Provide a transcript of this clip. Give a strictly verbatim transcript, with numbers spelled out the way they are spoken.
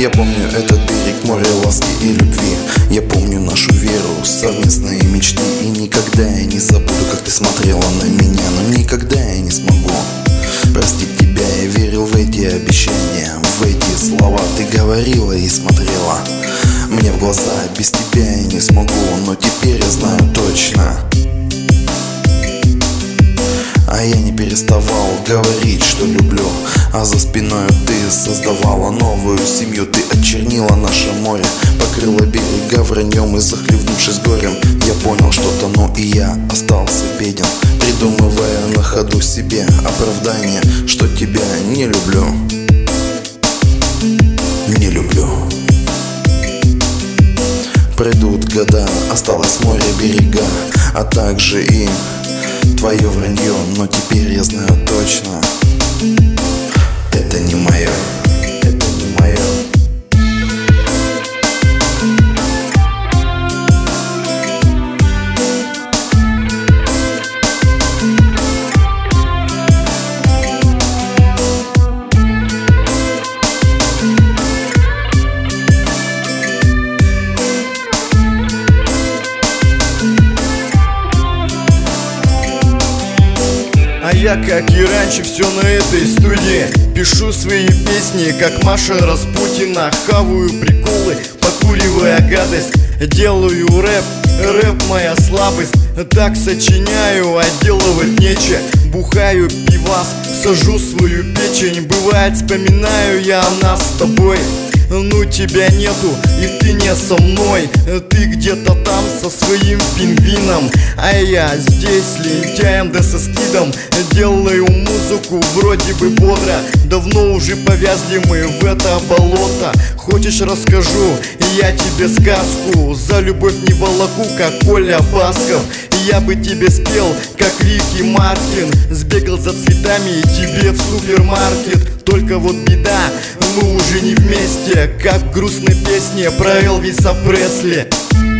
Я помню этот берег, море ласки и любви. Я помню нашу веру, совместные мечты. И никогда я не забуду, как ты смотрела на меня. Но никогда я не смогу простить тебя. Я верил в эти обещания, в эти слова. Ты говорила и смотрела мне в глаза. Без тебя я не смогу, но теперь я знаю точно. А я не переставал говорить, что люблю. А за спиной ты создавала новую семью. Ты очернила наше море, покрыла берега враньем. И захлебнувшись горем, я понял, что тону, и я остался беден, придумывая на ходу себе оправдание, что тебя не люблю. Не люблю. Пройдут года, осталось море, берега, а также и твое вранье. Но теперь я знаю точно, это не мое, это не мое. А я, как и раньше, все на этой студии пишу свои песни, как Маша Распутина. Хаваю приколы, покуривая гадость. Делаю рэп, рэп моя слабость. Так сочиняю, а делать нечего. Бухаю пивас, сажу свою печень. Бывает, вспоминаю я о нас с тобой. Ну тебя нету, и ты не со мной. Ты где-то там со своим пингвином, а я здесь лентяем да со скидом. Делаю музыку вроде бы бодро. Давно уже повязли мы в это болото. Хочешь, расскажу я тебе сказку? За любовь не волоку, как Коля Басков. Я бы тебе спел, как Рики Мартин. Сбегал за цветами и тебе в супермаркет. Только вот беда, мы уже не вместе, как в грустной песне про Элвиса Пресли.